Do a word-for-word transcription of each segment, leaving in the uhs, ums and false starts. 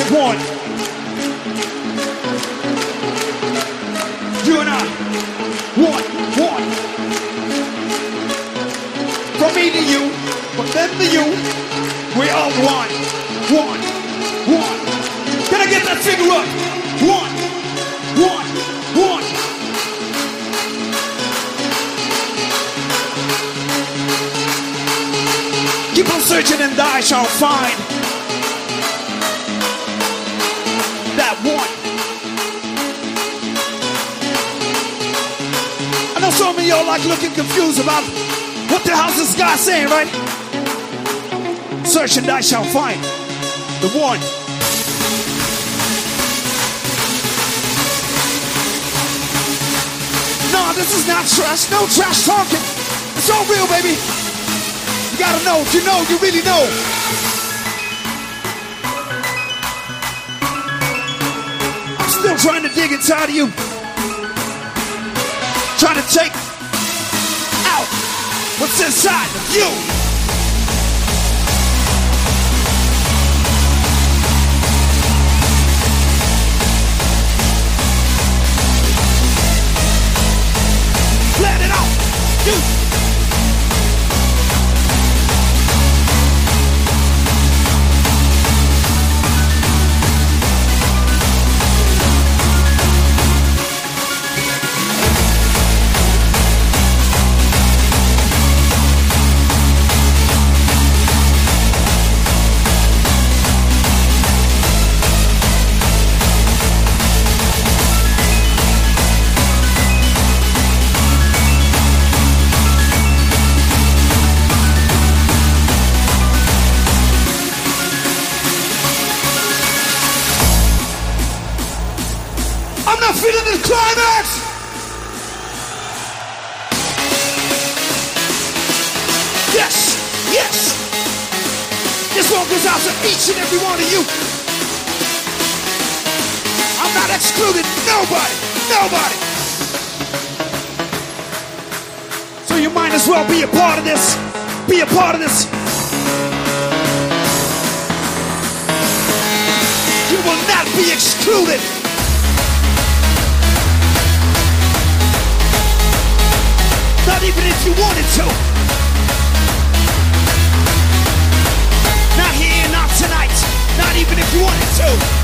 One. You and I. One, one. From me to you, from them to you, we are one. One, one. Can I get that finger up? One, one, one. Keep on searching and I shall find that one. I know some of y'all like looking confused about what the hell's this guy saying, right? Search and I shall find the one. No, this is not trash. No trash talking. It's all real, baby. You gotta know. If you know, you really know. I'm still trying to dig inside of you. Trying to take out what's inside of you. Let it out. You. Feeling the climax. Yes, yes. This one goes out to each and every one of you. I'm not excluding nobody, nobody. So you might as well be a part of this. Be a part of this. You will not be excluded. Not even if you wanted to. Not here, not tonight. Not even if you wanted to.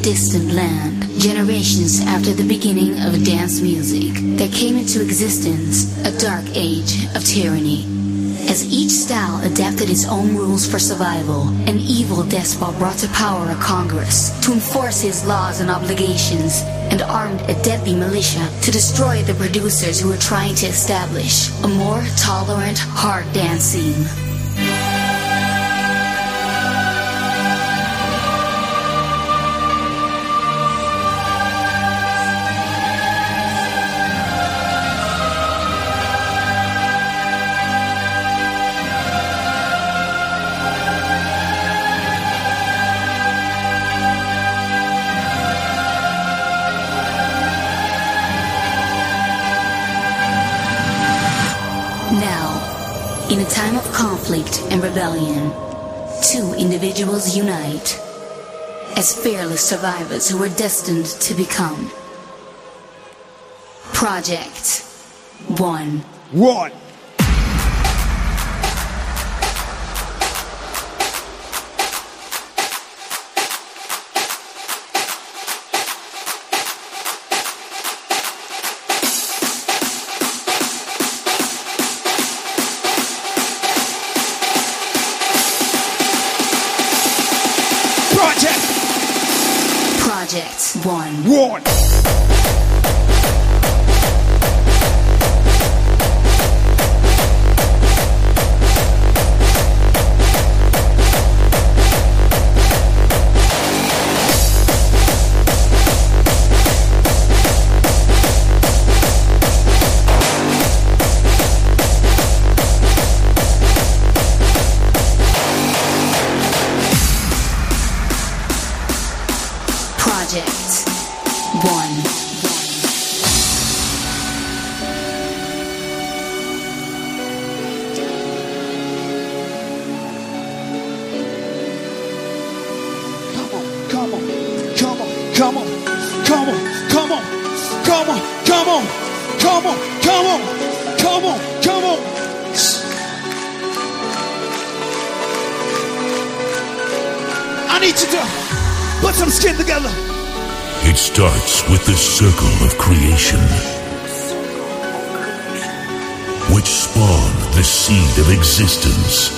distant land, generations after the beginning of dance music, there came into existence a dark age of tyranny. As each style adapted its own rules for survival, an evil despot brought to power a Congress to enforce his laws and obligations, and armed a deadly militia to destroy the producers who were trying to establish a more tolerant, hard dance scene. Now, in a time of conflict and rebellion, two individuals unite as fearless survivors who are destined to become Project One. One. Project One. One. Project One. Come on, come on, come on, come on, come on, come on, come on, come on, come on, come on, come on, come on. I need you to put some skin together. It starts with the circle of creation, which spawned the seed of existence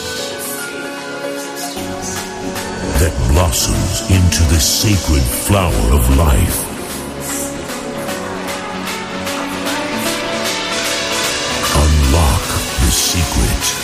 that blossoms into the sacred flower of life. Unlock the secret.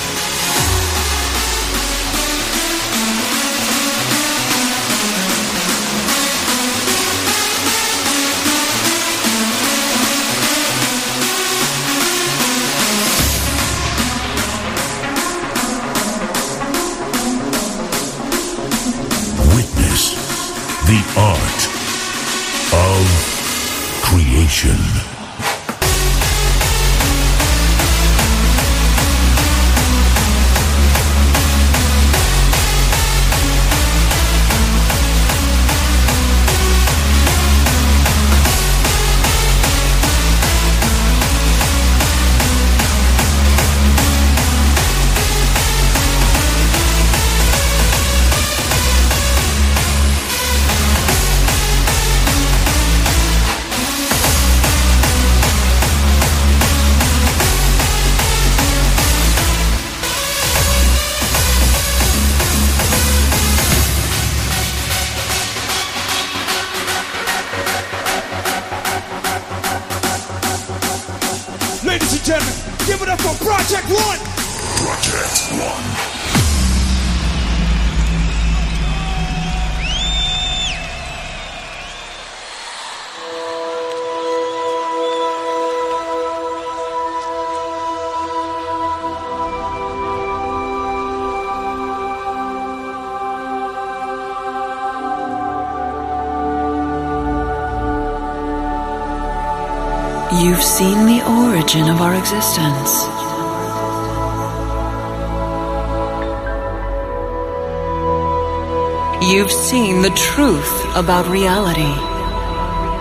The art of creation. Ladies and gentlemen, give it up for Project One. Project One. You've seen the origin of our existence. You've seen the truth about reality.